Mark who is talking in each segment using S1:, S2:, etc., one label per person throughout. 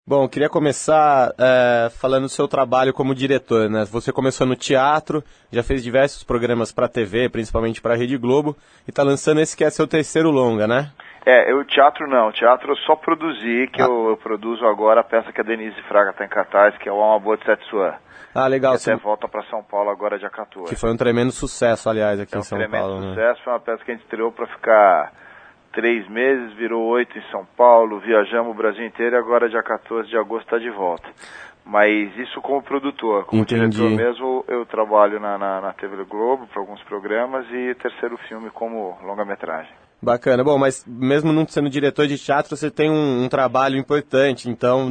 S1: Bom, eu queria começar falando do seu trabalho como diretor, né? Você começou no teatro, já fez diversos programas para TV, principalmente para a Rede Globo, e está lançando esse que é seu terceiro longa, né?
S2: Teatro não, teatro eu só produzi, eu produzo agora a peça que a Denise Fraga está em cartaz, que é o Alma Boa de Setsuan.
S1: Ah, legal.
S2: Que até volta para São Paulo agora dia 14.
S1: Que foi um tremendo sucesso, aliás, aqui em São Paulo.
S2: Um tremendo sucesso, foi uma peça que a gente estreou para ficar 3 meses, virou 8 em São Paulo, viajamos o Brasil inteiro e agora dia 14 de agosto está de volta. Mas isso como produtor, como diretor mesmo, eu trabalho na TV Globo para alguns programas e terceiro filme como longa-metragem.
S1: Bacana. Bom, mas mesmo não sendo diretor de teatro, você tem um trabalho importante, então,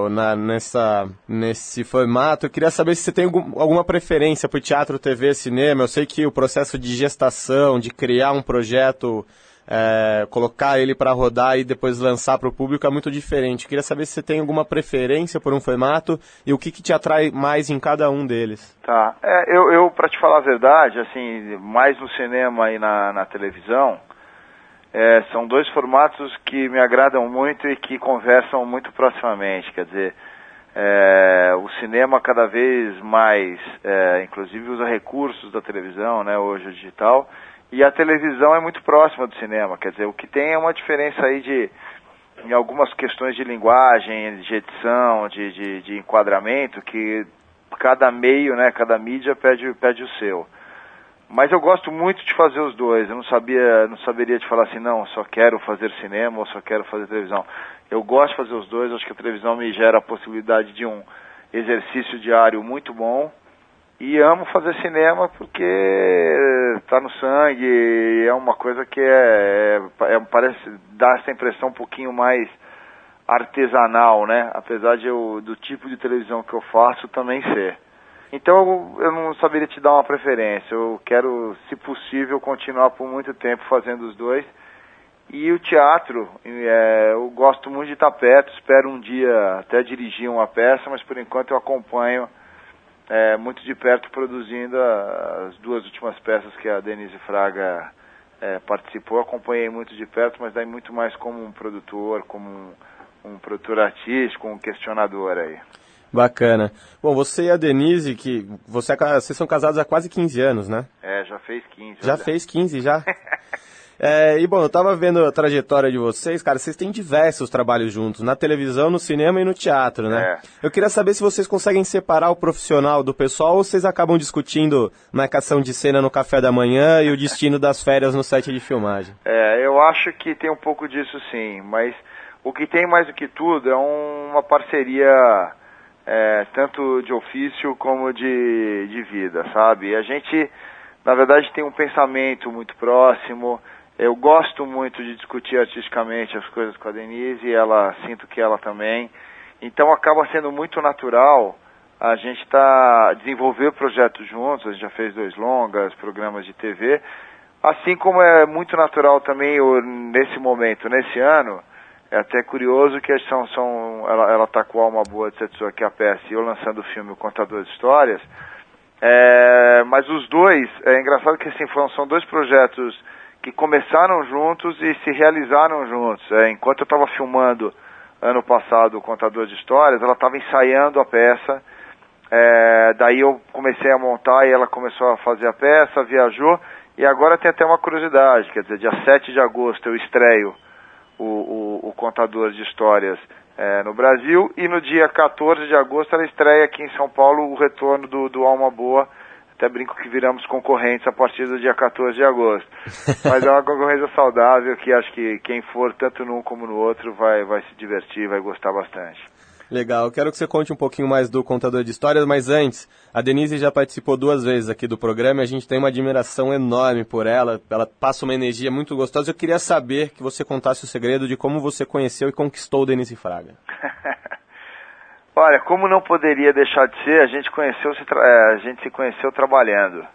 S1: nesse formato. Eu queria saber se você tem alguma preferência por teatro, TV, cinema. Eu sei que o processo de gestação, de criar um projeto, colocar ele para rodar e depois lançar para o público é muito diferente. Eu queria saber se você tem alguma preferência por um formato e o que te atrai mais em cada um deles.
S2: Tá. Eu para te falar a verdade, assim, mais no cinema e na televisão, são dois formatos que me agradam muito e que conversam muito proximamente. Quer dizer, o cinema cada vez mais, inclusive usa recursos da televisão, né, hoje o digital, e a televisão é muito próxima do cinema. Quer dizer, o que tem é uma diferença aí em algumas questões de linguagem, de edição, de enquadramento, que cada meio, né, cada mídia pede o seu. Mas eu gosto muito de fazer os dois. Eu não saberia te falar assim, não, só quero fazer cinema ou só quero fazer televisão. Eu gosto de fazer os dois, acho que a televisão me gera a possibilidade de um exercício diário muito bom. E amo fazer cinema porque está no sangue, é uma coisa que parece dar essa impressão um pouquinho mais artesanal, né? Apesar do tipo de televisão que eu faço também ser. Então eu não saberia te dar uma preferência. Eu quero, se possível, continuar por muito tempo fazendo os dois. E o teatro, eu gosto muito de estar perto, espero um dia até dirigir uma peça, mas por enquanto eu acompanho muito de perto produzindo as duas últimas peças que a Denise Fraga participou. Acompanhei muito de perto, mas daí muito mais como um produtor, como um produtor artístico, um questionador aí.
S1: Bacana. Bom, você e a Denise, vocês são casados há quase 15 anos, né?
S2: Já fez 15.
S1: Já fez 15, já? E bom, eu tava vendo a trajetória de vocês, cara, vocês têm diversos trabalhos juntos, na televisão, no cinema e no teatro, né? Eu queria saber se vocês conseguem separar o profissional do pessoal ou vocês acabam discutindo marcação de cena no café da manhã e o destino das férias no set de filmagem.
S2: Eu acho que tem um pouco disso sim, mas o que tem mais do que tudo é uma parceria tanto de ofício como de vida, sabe? E a gente, na verdade, tem um pensamento muito próximo. Eu gosto muito de discutir artisticamente as coisas com a Denise, e sinto que ela também. Então acaba sendo muito natural a gente desenvolver projetos juntos. A gente já fez 2 longas, programas de TV. Assim como é muito natural também nesse momento, nesse ano. É até curioso que ela está com a Alma Boa de Setsuan, que é a peça, e eu lançando o filme O Contador de Histórias. Mas os dois, é engraçado que assim, são 2 projetos que começaram juntos e se realizaram juntos. Enquanto eu estava filmando ano passado O Contador de Histórias, ela estava ensaiando a peça. Daí eu comecei a montar e ela começou a fazer a peça, viajou. E agora tem até uma curiosidade, quer dizer, dia 7 de agosto eu estreio o Contador de Histórias no Brasil, e no dia 14 de agosto ela estreia aqui em São Paulo o retorno do Alma Boa. Até brinco que viramos concorrentes a partir do dia 14 de agosto. Mas é uma concorrência saudável que acho que quem for tanto num como no outro vai se divertir, vai gostar bastante.
S1: Legal, eu quero que você conte um pouquinho mais do Contador de Histórias, mas antes, a Denise já participou 2 vezes aqui do programa e a gente tem uma admiração enorme por ela passa uma energia muito gostosa. Eu queria saber que você contasse o segredo de como você conheceu e conquistou Denise Fraga.
S2: Olha, como não poderia deixar de ser, a gente se conheceu trabalhando.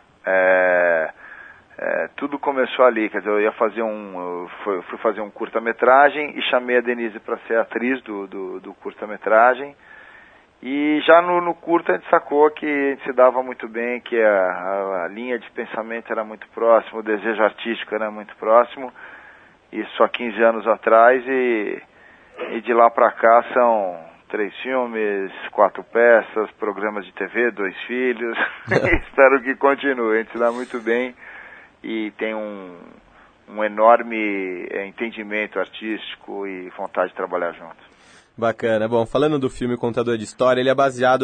S2: Tudo começou ali, quer dizer, eu fui fazer um curta-metragem e chamei a Denise para ser atriz do curta-metragem. E já no curta a gente sacou que a gente se dava muito bem, que a linha de pensamento era muito próxima, o desejo artístico era muito próximo. Isso há 15 anos atrás, e de lá para cá são 3 filmes, 4 peças, programas de TV, 2 filhos. Espero que continue. A gente se dá muito bem e tem um enorme entendimento artístico e vontade de trabalhar junto.
S1: Bacana. Bom, falando do filme Contador de História, ele é baseado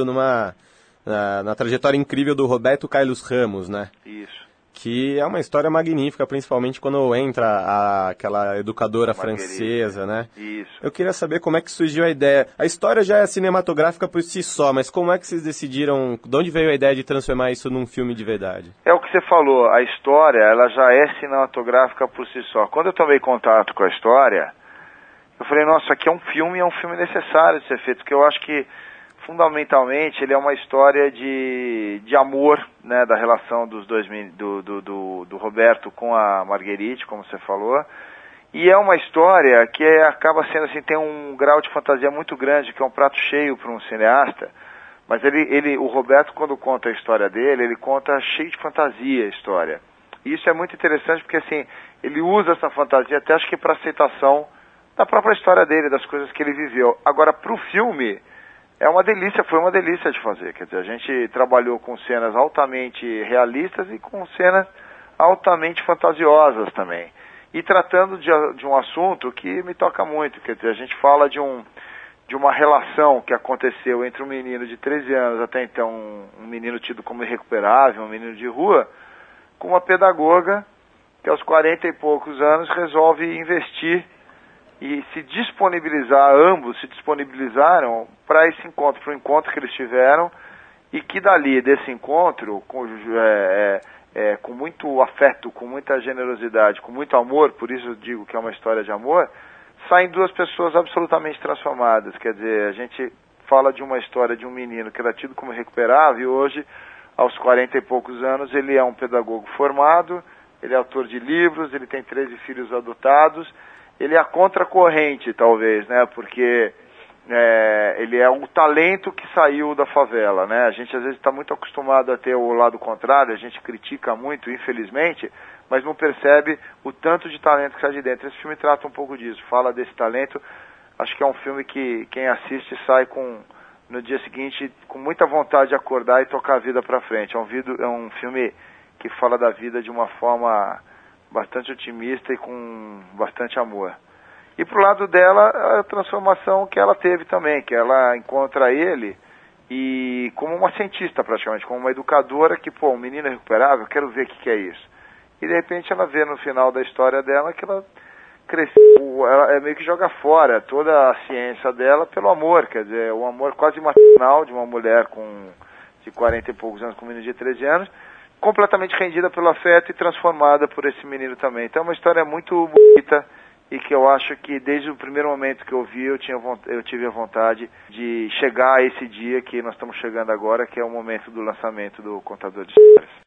S1: na trajetória incrível do Roberto Carlos Ramos, né?
S2: Isso.
S1: Que é uma história magnífica, principalmente quando entra aquela educadora francesa, né?
S2: Isso.
S1: Eu queria saber como é que surgiu a ideia. A história já é cinematográfica por si só, mas como é que vocês decidiram, de onde veio a ideia de transformar isso num filme de verdade?
S2: É o que você falou, a história, ela já é cinematográfica por si só. Quando eu tomei contato com a história, eu falei, nossa, aqui é um filme necessário de ser feito, porque eu acho que fundamentalmente ele é uma história de amor, né, da relação dos dois, do Roberto com a Marguerite, como você falou, e é uma história que acaba sendo assim, tem um grau de fantasia muito grande, que é um prato cheio para um cineasta, mas o Roberto, quando conta a história dele, ele conta cheio de fantasia a história. E isso é muito interessante porque assim, ele usa essa fantasia até acho que para aceitação da própria história dele, das coisas que ele viveu. Agora, para o filme, foi uma delícia de fazer. Quer dizer, a gente trabalhou com cenas altamente realistas e com cenas altamente fantasiosas também. E tratando de um assunto que me toca muito. Quer dizer, a gente fala de uma relação que aconteceu entre um menino de 13 anos, até então um menino tido como irrecuperável, um menino de rua, com uma pedagoga que aos 40 e poucos anos resolve investir e se disponibilizar, ambos se disponibilizaram para esse encontro, para o encontro que eles tiveram, e que dali, desse encontro, com muito afeto, com muita generosidade, com muito amor, por isso eu digo que é uma história de amor, saem 2 pessoas absolutamente transformadas. Quer dizer, a gente fala de uma história de um menino que era tido como recuperável, e hoje, aos 40 e poucos anos, ele é um pedagogo formado, ele é autor de livros, ele tem 13 filhos adotados. Ele é a contracorrente, talvez, né? Porque ele é um talento que saiu da favela, né? A gente às vezes está muito acostumado a ter o lado contrário, a gente critica muito, infelizmente, mas não percebe o tanto de talento que sai de dentro. Esse filme trata um pouco disso, fala desse talento. Acho que é um filme que quem assiste sai no dia seguinte com muita vontade de acordar e tocar a vida para frente. É um filme que fala da vida de uma forma bastante otimista e com bastante amor. E pro lado dela, a transformação que ela teve também, que ela encontra ele e como uma cientista praticamente, como uma educadora que, um menino recuperável, eu quero ver o que é isso. E de repente ela vê no final da história dela que ela cresceu, ela meio que joga fora toda a ciência dela pelo amor, quer dizer, o amor quase maternal de uma mulher de 40 e poucos anos com um menino de 13 anos, completamente rendida pelo afeto e transformada por esse menino também. Então é uma história muito bonita e que eu acho que desde o primeiro momento que eu vi, eu tive a vontade de chegar a esse dia que nós estamos chegando agora, que é o momento do lançamento do Contador de Histórias.